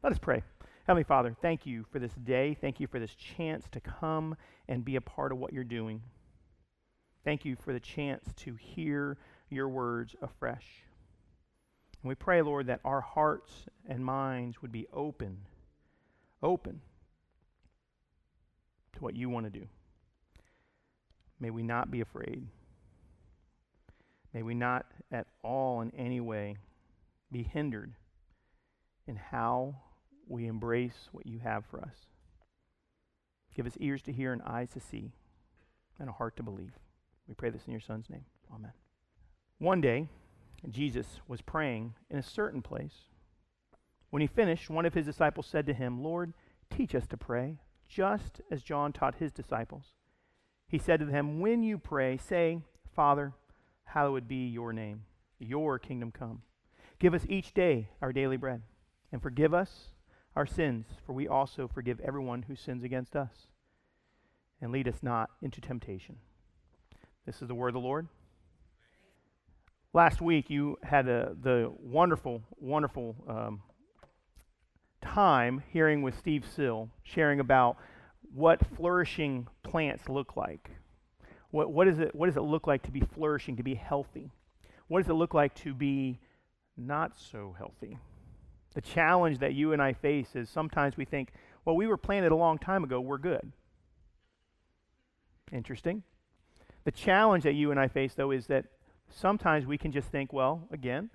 Let us pray. Heavenly Father, thank you for this day. Thank you for this chance to come and be a part of what you're doing. Thank you for the chance to hear your words afresh. And we pray, Lord, that our hearts and minds would be open to what you want to do. May we not be afraid. May we not at all in any way be hindered in how we embrace what you have for us. Give us ears to hear and eyes to see and a heart to believe. We pray this in your Son's name. Amen. One day, Jesus was praying in a certain place. When he finished, one of his disciples said to him, "Lord, teach us to pray, just as John taught his disciples." He said to them, "When you pray, say, 'Father, hallowed be your name. Your kingdom come. Give us each day our daily bread, and forgive us our sins, for we also forgive everyone who sins against us. And lead us not into temptation." This is the word of the Lord. Last week, you had the wonderful time hearing with Steve Sill, sharing about what flourishing plants look like. What does it look like to be flourishing, to be healthy? What does it look like to be not so healthy? The challenge that you and I face is sometimes we think, well, we were planted a long time ago, we're good. Interesting. The challenge that you and I face, though, is that sometimes we can just think, well, again,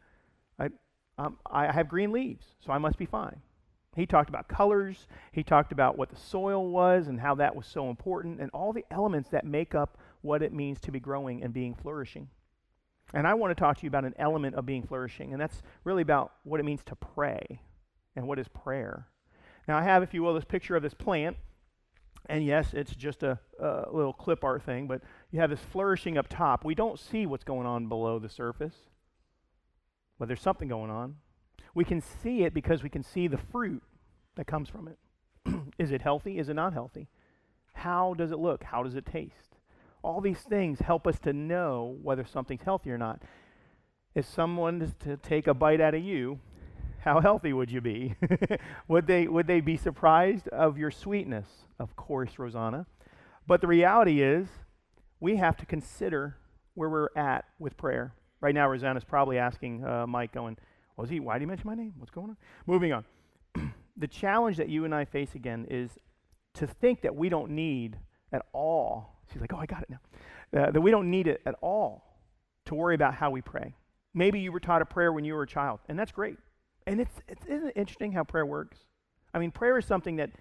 I have green leaves, so I must be fine. He talked about colors. He talked about what the soil was and how that was so important and all the elements that make up what it means to be growing and being flourishing. And I want to talk to you about an element of being flourishing, and that's really about what it means to pray and what is prayer. Now, I have, if you will, this picture of this plant, and yes, it's just a little clip art thing, but you have this flourishing up top. We don't see what's going on below the surface, but there's something going on. We can see it because we can see the fruit that comes from it. Is it healthy? Is it not healthy? How does it look? How does it taste? All these things help us to know whether something's healthy or not. If someone is to take a bite out of you, how healthy would you be? Would they be surprised of your sweetness? Of course, Rosanna. But the reality is, we have to consider where we're at with prayer. Right now, Rosanna's probably asking Mike, going, why did he mention my name? What's going on? Moving on. The challenge that you and I face again is to think that we don't need at all. She's like, oh, I got it now. That we don't need it at all to worry about how we pray. Maybe you were taught a prayer when you were a child, and that's great. And isn't it interesting how prayer works? I mean, prayer is something that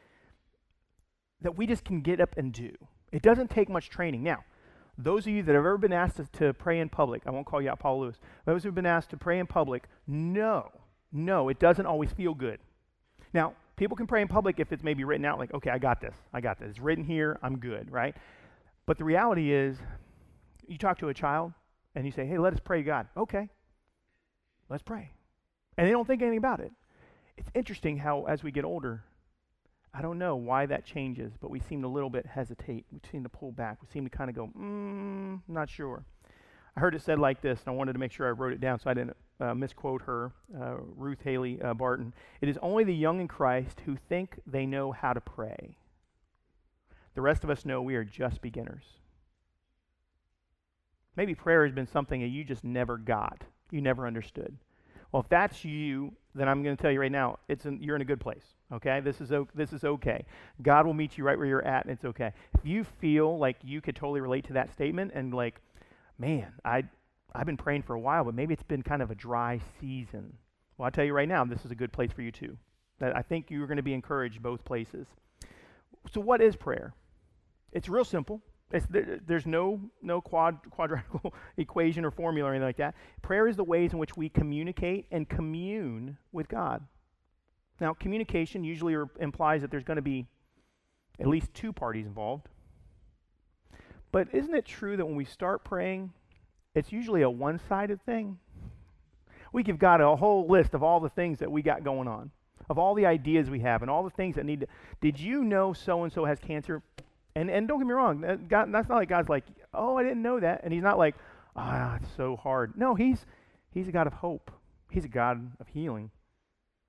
we just can get up and do. It doesn't take much training. Now, those of you that have ever been asked to pray in public, I won't call you out Paul Lewis, those who have been asked to pray in public, no, it doesn't always feel good. Now, people can pray in public if it's maybe written out like, okay, I got this. It's written here, I'm good, right? But the reality is, you talk to a child and you say, hey, let us pray to God. Okay, let's pray. And they don't think anything about it. It's interesting how as we get older, I don't know why that changes, but we seem to a little bit hesitate. We seem to pull back. We seem to kind of go, not sure. I heard it said like this, and I wanted to make sure I wrote it down so I didn't misquote her, Ruth Haley Barton. It is only the young in Christ who think they know how to pray. The rest of us know we are just beginners. Maybe prayer has been something that you just never got. You never understood. Well, if that's you, then I'm going to tell you right now, you're in a good place, okay? This is okay. God will meet you right where you're at, and it's okay. If you feel like you could totally relate to that statement and like, man, I've been praying for a while, but maybe it's been kind of a dry season. Well, I'll tell you right now, this is a good place for you too. That I think you're going to be encouraged both places. So what is prayer? It's real simple. There's no quadratical equation or formula or anything like that. Prayer is the ways in which we communicate and commune with God. Now, communication usually implies that there's going to be at least two parties involved. But isn't it true that when we start praying, it's usually a one-sided thing? We give God a whole list of all the things that we got going on, of all the ideas we have and all the things that need to... Did you know so-and-so has cancer? And don't get me wrong, God, that's not like God's like, oh, I didn't know that. And he's not like, it's so hard. No, he's a God of hope. He's a God of healing.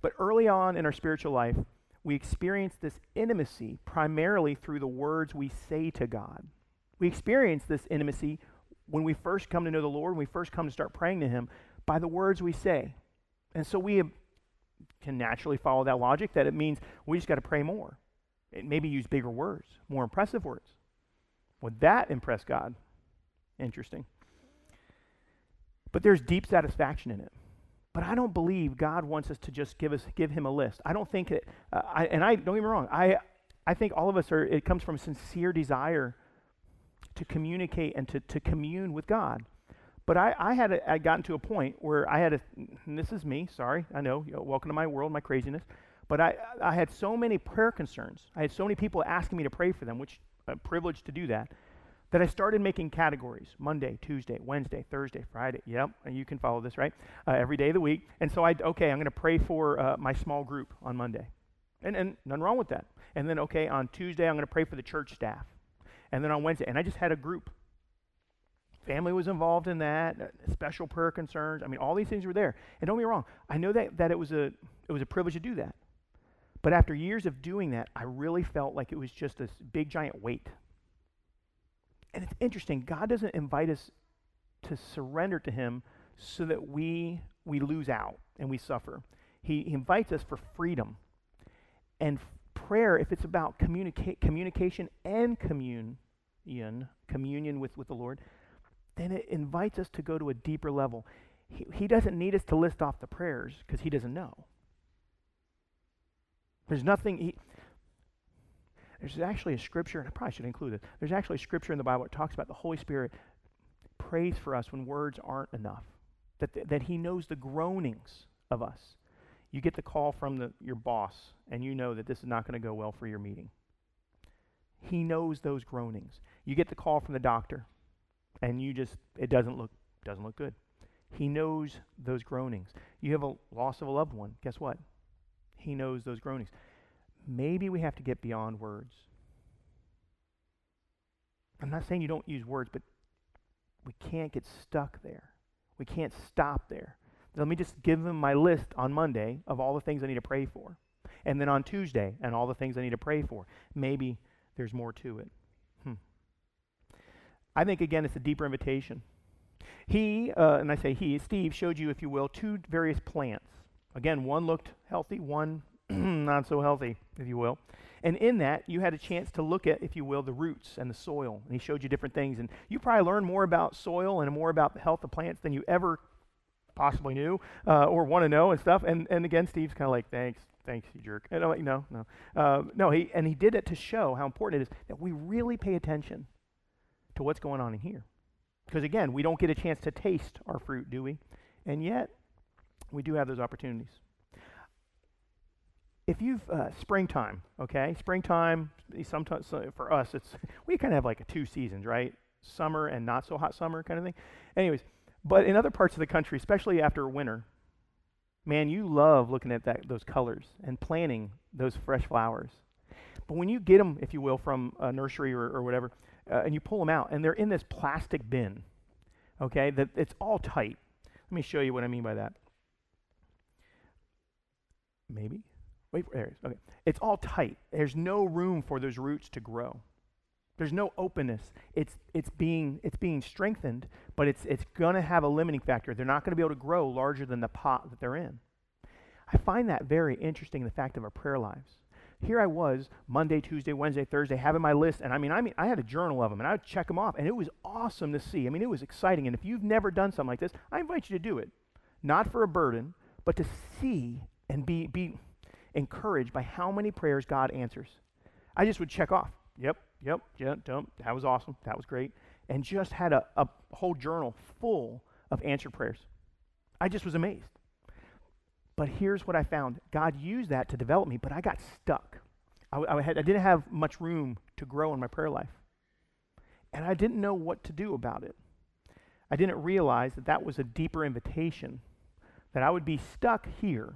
But early on in our spiritual life, we experience this intimacy primarily through the words we say to God. We experience this intimacy when we first come to know the Lord, when we first come to start praying to him, by the words we say. And so we can naturally follow that logic that it means we just got to pray more. Maybe use bigger words, more impressive words. Would that impress God? Interesting. But there's deep satisfaction in it. But I don't believe God wants us to just give him a list. I don't think it, I don't get me wrong, I think all of us it comes from a sincere desire to communicate and to commune with God. But I had gotten to a point where I had and this is me, sorry, I know, welcome to my world, my craziness, but I had so many prayer concerns. I had so many people asking me to pray for them, which I'm privileged to do that I started making categories: Monday, Tuesday, Wednesday, Thursday, Friday. Yep, and you can follow this, right? Every day of the week. And so I'm going to pray for my small group on Monday. And nothing wrong with that. And then, on Tuesday, I'm going to pray for the church staff. And then on Wednesday, and I just had a group. Family was involved in that, special prayer concerns. I mean, all these things were there. And don't get me wrong, I know that it was a privilege to do that. But after years of doing that, I really felt like it was just this big, giant weight. And it's interesting, God doesn't invite us to surrender to him so that we lose out and we suffer. He invites us for freedom. And prayer, if it's about communication and communion with the Lord, then it invites us to go to a deeper level. He doesn't need us to list off the prayers because he doesn't know. There's actually a scripture, and I probably should include it. There's actually a scripture in the Bible that talks about the Holy Spirit prays for us when words aren't enough, that he knows the groanings of us. You get the call from your boss, and you know that this is not going to go well for your meeting. He knows those groanings. You get the call from the doctor, and it doesn't look good. He knows those groanings. You have a loss of a loved one. Guess what? He knows those groanings. Maybe we have to get beyond words. I'm not saying you don't use words, but we can't get stuck there. We can't stop there. Let me just give them my list on Monday of all the things I need to pray for. And then on Tuesday, and all the things I need to pray for. Maybe there's more to it. I think, again, it's a deeper invitation. And I say Steve showed you, if you will, two various plants. Again, one looked healthy, one not so healthy, if you will. And in that, you had a chance to look at, if you will, the roots and the soil. And he showed you different things. And you probably learned more about soil and more about the health of plants than you ever possibly knew or want to know and stuff. And again, Steve's kind of like, thanks, you jerk. And I'm like, no. He did it to show how important it is that we really pay attention to what's going on in here. Because again, we don't get a chance to taste our fruit, do we? And yet, we do have those opportunities. If you've, springtime, sometimes for us, we kind of have like two seasons, right? Summer and not so hot summer kind of thing. Anyways, but in other parts of the country, especially after winter, man, you love looking at those colors and planting those fresh flowers. But when you get them, if you will, from a nursery or whatever, and you pull them out, and they're in this plastic bin, that it's all tight. Let me show you what I mean by that. Maybe? Wait, there it is. Okay. It's all tight. There's no room for those roots to grow. There's no openness. It's being strengthened, but it's going to have a limiting factor. They're not going to be able to grow larger than the pot that they're in. I find that very interesting in the fact of our prayer lives. Here I was, Monday, Tuesday, Wednesday, Thursday, having my list, and I had a journal of them, and I would check them off, and it was awesome to see. It was exciting, and if you've never done something like this, I invite you to do it. Not for a burden, but to see and be encouraged by how many prayers God answers. I just would check off. Yep, that was awesome, that was great, and just had a whole journal full of answered prayers. I just was amazed. But here's what I found. God used that to develop me, but I got stuck. I didn't have much room to grow in my prayer life. And I didn't know what to do about it. I didn't realize that was a deeper invitation, that I would be stuck here.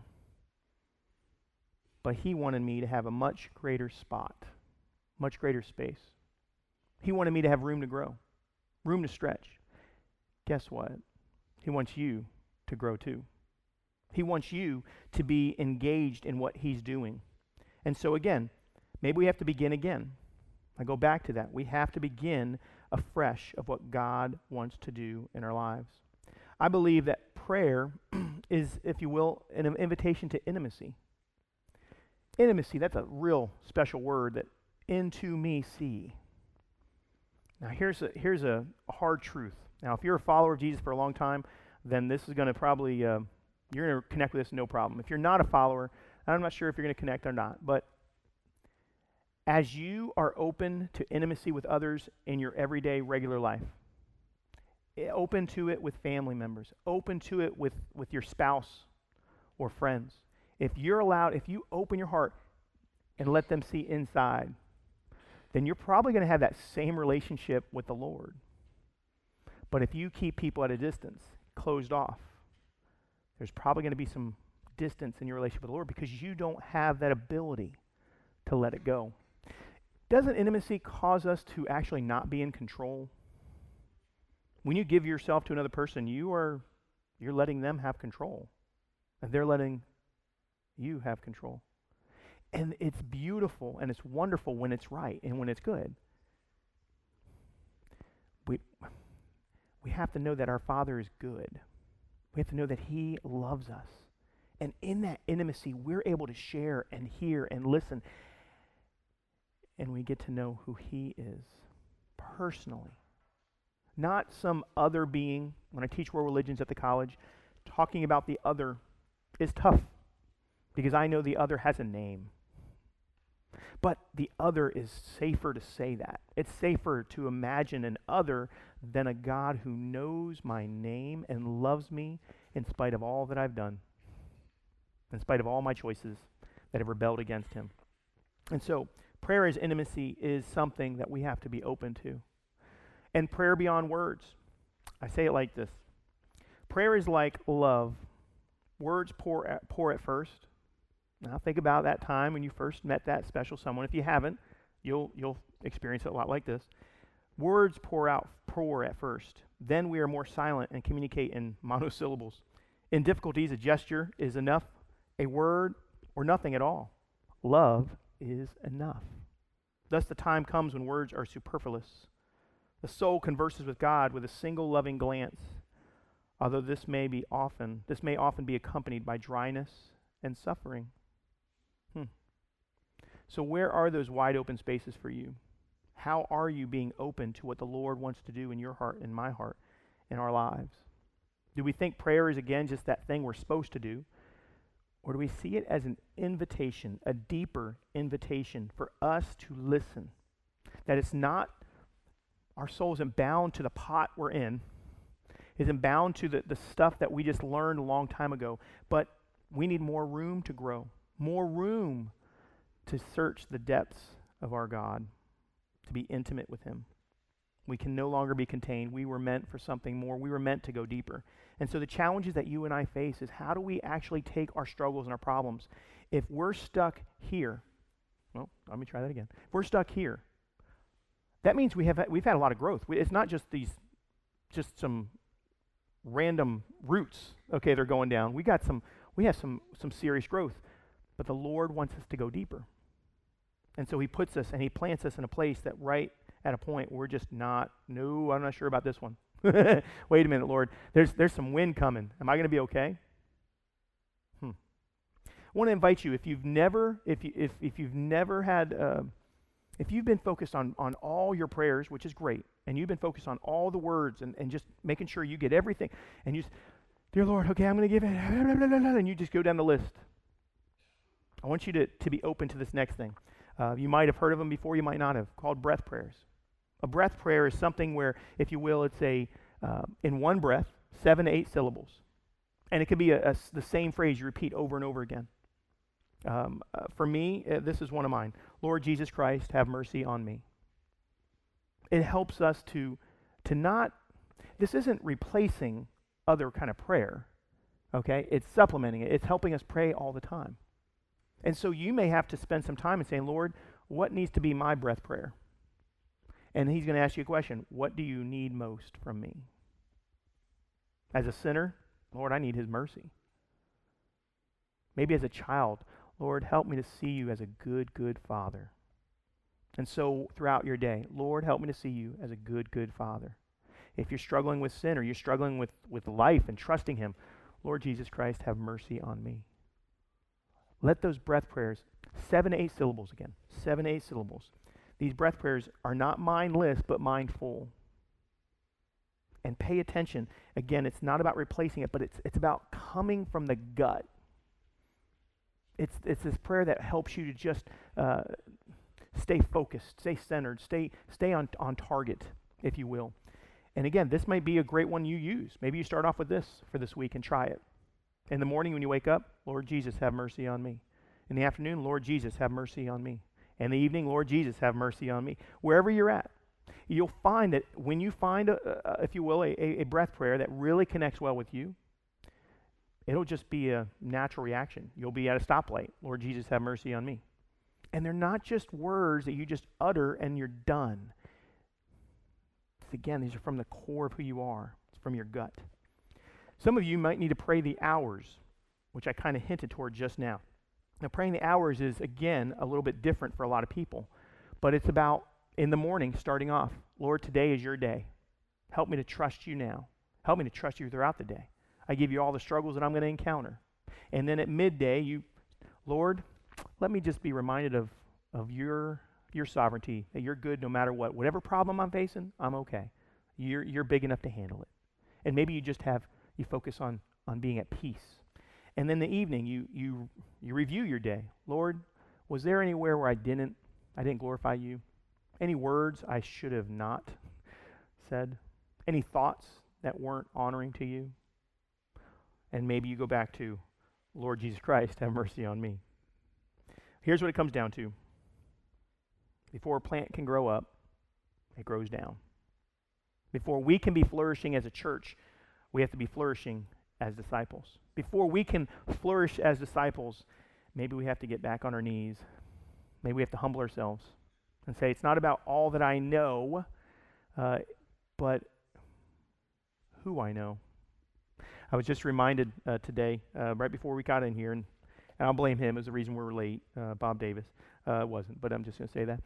But he wanted me to have a much greater spot, much greater space. He wanted me to have room to grow, room to stretch. Guess what? He wants you to grow too. He wants you to be engaged in what he's doing. And so again, maybe we have to begin again. I go back to that. We have to begin afresh of what God wants to do in our lives. I believe that prayer is, if you will, an invitation to intimacy. Intimacy, that's a real special word, that into me see. Now here's a hard truth. Now if you're a follower of Jesus for a long time, then this is going to probably, you're going to connect with this no problem. If you're not a follower, I'm not sure if you're going to connect or not, but as you are open to intimacy with others in your everyday, regular life, open to it with family members, open to it with your spouse or friends, if you open your heart and let them see inside, then you're probably going to have that same relationship with the Lord. But if you keep people at a distance, closed off, there's probably going to be some distance in your relationship with the Lord because you don't have that ability to let it go. Doesn't intimacy cause us to actually not be in control? When you give yourself to another person, you're letting them have control. And they're letting you have control. And it's beautiful and it's wonderful when it's right and when it's good. We have to know that our Father is good. We have to know that He loves us. And in that intimacy, we're able to share and hear and listen. And we get to know who He is personally. Not some other being. When I teach world religions at the college, talking about the other is tough because I know the other has a name. But the other is safer to say that. It's safer to imagine an other than a God who knows my name and loves me in spite of all that I've done, in spite of all my choices that have rebelled against Him. And so, prayer as intimacy is something that we have to be open to. And prayer beyond words. I say it like this. Prayer is like love. Words pour at first. Now think about that time when you first met that special someone. If you haven't, you'll experience it a lot like this. Words pour at first. Then we are more silent and communicate in monosyllables. In difficulties, a gesture is enough. A word or nothing at all. Love is enough. Thus the time comes when words are superfluous. The soul converses with God with a single loving glance, although this may often be accompanied by dryness and suffering. So where are those wide open spaces for you? How are you being open to what the Lord wants to do in your heart, in my heart, in our lives? Do we think prayer is, again, just that thing we're supposed to do? Or do we see it as an invitation, a deeper invitation for us to listen? That it's not, our soul isn't bound to the pot we're in, isn't bound to the stuff that we just learned a long time ago, but we need more room to grow, more room to search the depths of our God, to be intimate with Him. We can no longer be contained. We were meant for something more. We were meant to go deeper. And so the challenges that you and I face is how do we actually take our struggles and our problems? If we're stuck here, well, let me try that again. If we're stuck here, that means we've had a lot of growth. It's not just some random roots, okay, they're going down. We have some serious growth. But the Lord wants us to go deeper. And so He puts us and He plants us in a place that right at a point we're just I'm not sure about this one. Wait a minute, Lord. There's some wind coming. Am I going to be okay? I want to invite you, if you've been focused on all your prayers, which is great, and you've been focused on all the words and just making sure you get everything, and you just, dear Lord, okay, I'm going to give it, and you just go down the list. I want you to be open to this next thing. You might have heard of them before, you might not have, called breath prayers. A breath prayer is something where, if you will, it's in one breath, 7 to 8 syllables. And it could be the same phrase you repeat over and over again. For me, this is one of mine. Lord Jesus Christ, have mercy on me. It helps us to not, this isn't replacing other kind of prayer, okay? It's supplementing it. It's helping us pray all the time. And so you may have to spend some time and saying, Lord, what needs to be my breath prayer? And He's going to ask you a question. What do you need most from me? As a sinner, Lord, I need His mercy. Maybe as a child, Lord, help me to see you as a good, good Father. And so throughout your day, Lord, help me to see you as a good, good Father. If you're struggling with sin or you're struggling with life and trusting him, Lord Jesus Christ, have mercy on me. Let those breath prayers, 7 to 8 syllables again, 7 to 8 syllables. These breath prayers are not mindless, but mindful. And pay attention. Again, it's not about replacing it, but it's about coming from the gut. It's this prayer that helps you to just stay focused, stay centered, stay on target, if you will. And again, this might be a great one you use. Maybe you start off with this for this week and try it. In the morning when you wake up, Lord Jesus, have mercy on me. In the afternoon, Lord Jesus, have mercy on me. In the evening, Lord Jesus, have mercy on me. Wherever you're at, you'll find that when you find, if you will, a breath prayer that really connects well with you, it'll just be a natural reaction. You'll be at a stoplight. Lord Jesus, have mercy on me. And they're not just words that you just utter and you're done. Again, these are from the core of who you are. It's from your gut. Some of you might need to pray the hours, which I kind of hinted toward just now. Now, praying the hours is, again, a little bit different for a lot of people. But it's about, in the morning, starting off, Lord, today is your day. Help me to trust you now. Help me to trust you throughout the day. I give you all the struggles that I'm going to encounter. And then at midday, Lord, let me just be reminded of your sovereignty, that you're good no matter what. Whatever problem I'm facing, I'm okay. You're big enough to handle it. And maybe you focus on being at peace. And then the evening, you review your day. Lord, was there anywhere where I didn't glorify you? Any words I should have not said? Any thoughts that weren't honoring to you? And maybe you go back to, Lord Jesus Christ, have mercy on me. Here's what it comes down to. Before a plant can grow up, it grows down. Before we can be flourishing as a church, we have to be flourishing as disciples. Before we can flourish as disciples, maybe we have to get back on our knees. Maybe we have to humble ourselves and say, it's not about all that I know, but who I know. I was just reminded today, right before we got in here, and I'll blame him as the reason we're late, Bob Davis. Wasn't, but I'm just going to say that.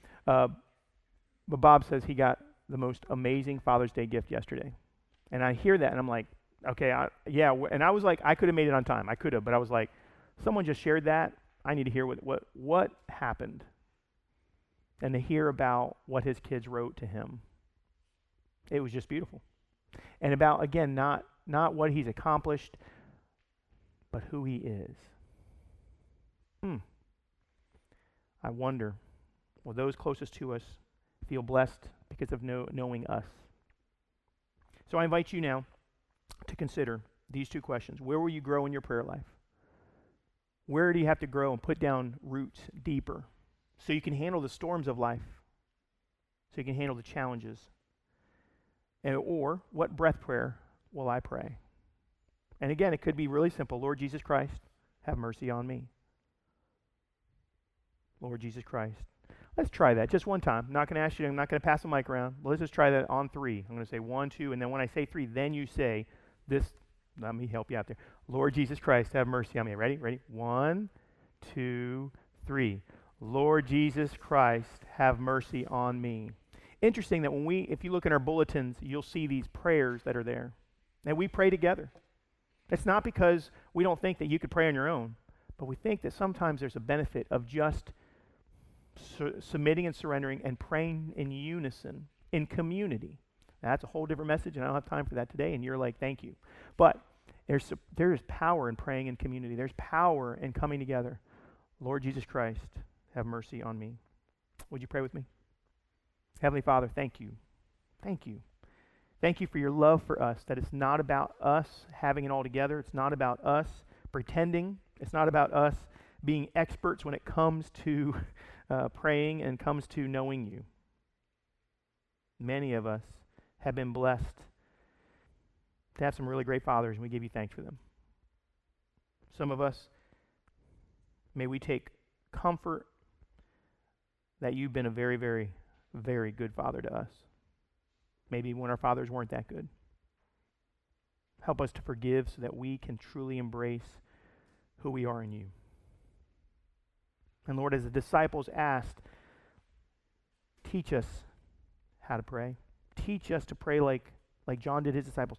But Bob says he got the most amazing Father's Day gift yesterday. And I hear that, and I'm like, okay, and I was like, I could have made it on time. I could have, but I was like, someone just shared that. I need to hear what happened. And to hear about what his kids wrote to him. It was just beautiful. And about, again, not what he's accomplished, but who he is. I wonder, will those closest to us feel blessed because of knowing us? So I invite you now to consider these two questions. Where will you grow in your prayer life? Where do you have to grow and put down roots deeper so you can handle the storms of life, so you can handle the challenges? Or what breath prayer will I pray? And again, it could be really simple. Lord Jesus Christ, have mercy on me. Lord Jesus Christ. Let's try that just one time. I'm not going to ask you, I'm not going to pass the mic around. But let's just try that on 3. I'm going to say 1, 2, and then when I say 3, then you say this. Let me help you out there. Lord Jesus Christ, have mercy on me. Ready? 1, 2, 3. Lord Jesus Christ, have mercy on me. Interesting that if you look in our bulletins, you'll see these prayers that are there. And we pray together. It's not because we don't think that you could pray on your own, but we think that sometimes there's a benefit of just submitting and surrendering and praying in unison, in community. Now, that's a whole different message, and I don't have time for that today, and you're like, thank you. But there is power in praying in community. There's power in coming together. Lord Jesus Christ, have mercy on me. Would you pray with me? Heavenly Father, thank you. Thank you. Thank you for your love for us, that it's not about us having it all together. It's not about us pretending. It's not about us being experts when it comes to praying and comes to knowing you. Many of us have been blessed to have some really great fathers, and we give you thanks for them. Some of us, may we take comfort that you've been a very, very, very good father to us. Maybe when our fathers weren't that good. Help us to forgive so that we can truly embrace who we are in you. And Lord, as the disciples asked, teach us how to pray. Teach us to pray like John did his disciples.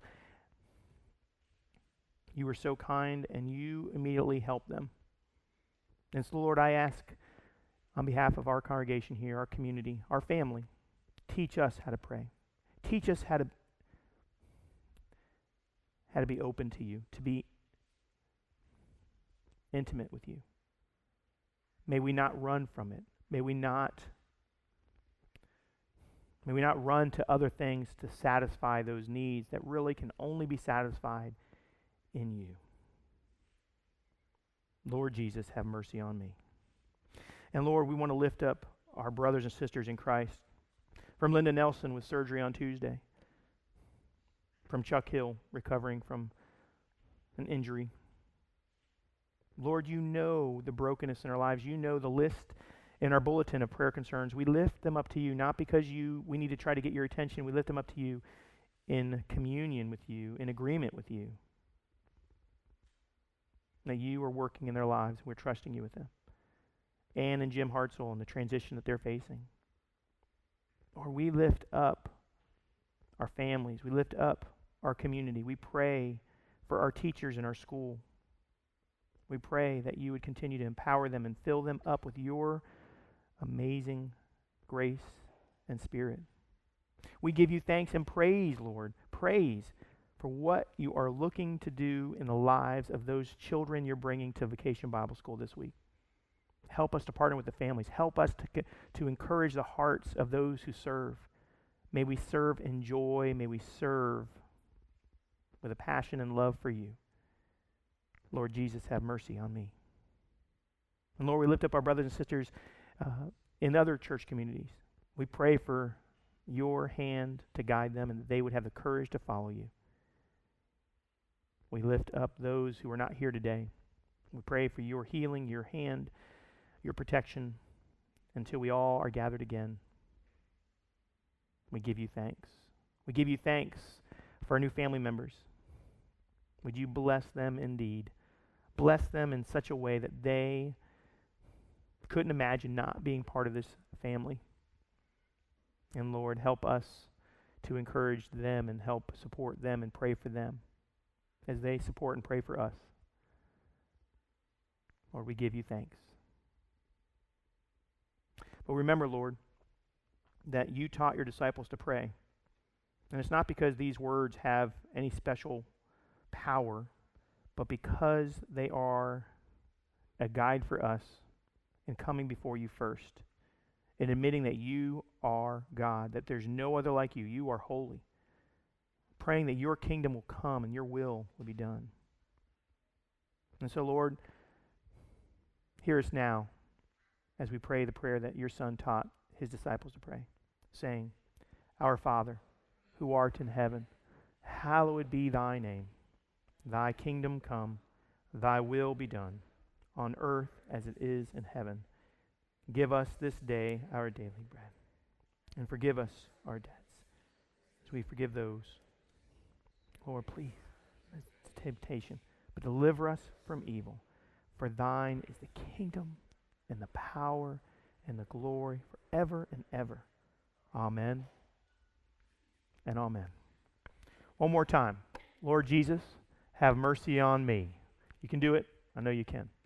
You were so kind, and you immediately helped them. And so, Lord, I ask on behalf of our congregation here, our community, our family, teach us how to pray. Teach us how to be open to you, to be intimate with you. May we not run from it. May we not run to other things to satisfy those needs that really can only be satisfied in you. Lord Jesus, have mercy on me. And Lord, we want to lift up our brothers and sisters in Christ. From Linda Nelson with surgery on Tuesday. From Chuck Hill recovering from an injury. Lord, you know the brokenness in our lives. You know the list in our bulletin of prayer concerns. We lift them up to you, not because we need to try to get your attention. We lift them up to you in communion with you, in agreement with you. That you are working in their lives. We're trusting you with them. Ann and Jim Hartzell and the transition that they're facing. Lord, we lift up our families. We lift up our community. We pray for our teachers in our school. We pray that you would continue to empower them and fill them up with your amazing grace and spirit. We give you thanks and praise, Lord. Praise for what you are looking to do in the lives of those children you're bringing to Vacation Bible School this week. Help us to partner with the families. Help us to encourage the hearts of those who serve. May we serve in joy. May we serve with a passion and love for you. Lord Jesus, have mercy on me. And Lord, we lift up our brothers and sisters in other church communities. We pray for your hand to guide them and that they would have the courage to follow you. We lift up those who are not here today. We pray for your healing, your hand, your protection until we all are gathered again. We give you thanks. We give you thanks for our new family members. Would you bless them indeed? Bless them in such a way that they couldn't imagine not being part of this family. And Lord, help us to encourage them and help support them and pray for them as they support and pray for us. Lord, we give you thanks. But remember, Lord, that you taught your disciples to pray. And it's not because these words have any special power, but because they are a guide for us in coming before you first, in admitting that you are God, that there's no other like you. You are holy. Praying that your kingdom will come and your will be done. And so, Lord, hear us now as we pray the prayer that your Son taught his disciples to pray, saying, Our Father, who art in heaven, hallowed be thy name. Thy kingdom come, thy will be done, on earth as it is in heaven. Give us this day our daily bread, and forgive us our debts, as we forgive those. Lord, please, it's temptation, but deliver us from evil. For thine is the kingdom and the power and the glory forever and ever. Amen and amen. One more time. Lord Jesus, have mercy on me. You can do it. I know you can.